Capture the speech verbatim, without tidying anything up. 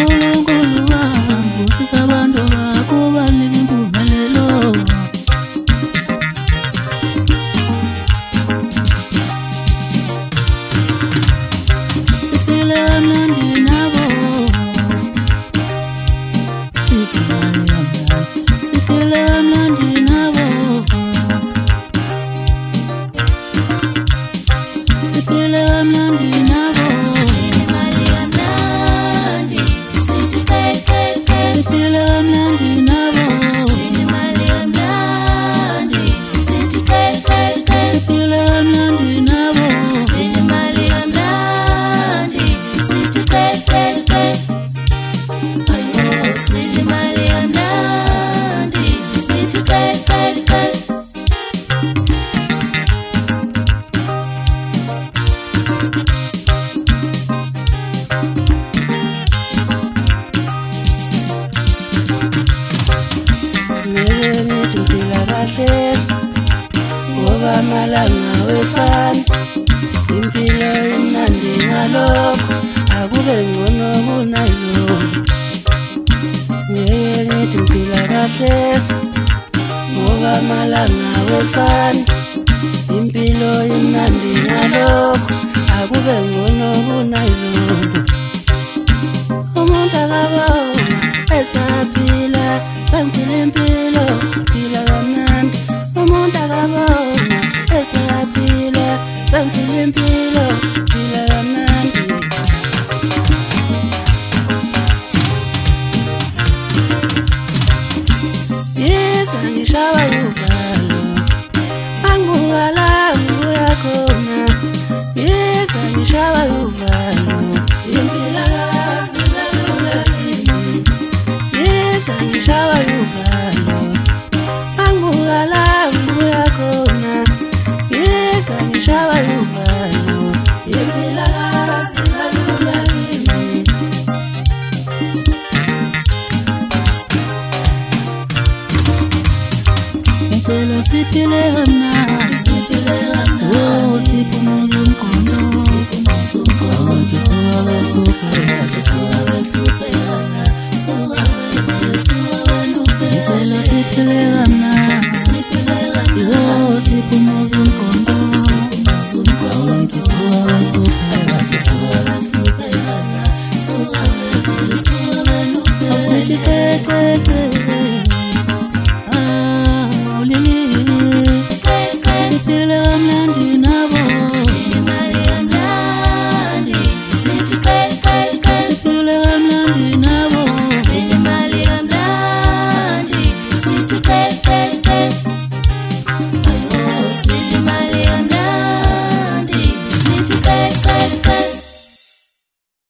uNkulunkulu wami usisa abantu bakho banika impumelelo. Siphile kamnandi nabo, siphile kamnandi nabo, siphile kamnandi nabo, imali kamnandi sithi hey hey hey, siphile kamnandi nabo, imali kamnandi sithi hey hey hey, siphile kamnandi nabo, imali kamnandi sithi hey hey hey, ayo sithi imali kamnandi sithi hey hey hey. Ngoba amalanga wefana impilo imnandi ngalokho akube ngcono kunayizolo. Ngeke ngithi ngiphila kahle ngoba amalanga wefana impilo imnandi ngalokho akube ngcono kunayizolo. Umuntu akabona esaphila sangiphila impilo phila kamnandi. Umuntu akabona esaphila sangiphila impilo phila kamnandi. Yizwa ngishawa uvalo angibuka la ngibuya khona. Yizwa ngishawa uvalo impilakazi kalula kimi. Yizwa ngishawa uvalo angibuka la ngibuya khona. Yizwa ngishawa uvalo impilakazi kalula kimi. Impilo siphile kamnandi, siphile kamnandi, oh siphumuza umqondo, siphumuza umqondo. Suka wehlupheka, suka wehlupheka, suka wehlupheka. Impilo siphile kamnandi, siphile kamnandi, oh siphumuza umqondo, siphumuza umqondo. Suka wehlupheka, suka wehlupheka, suka wehlupheka. Sithi hey hey hey.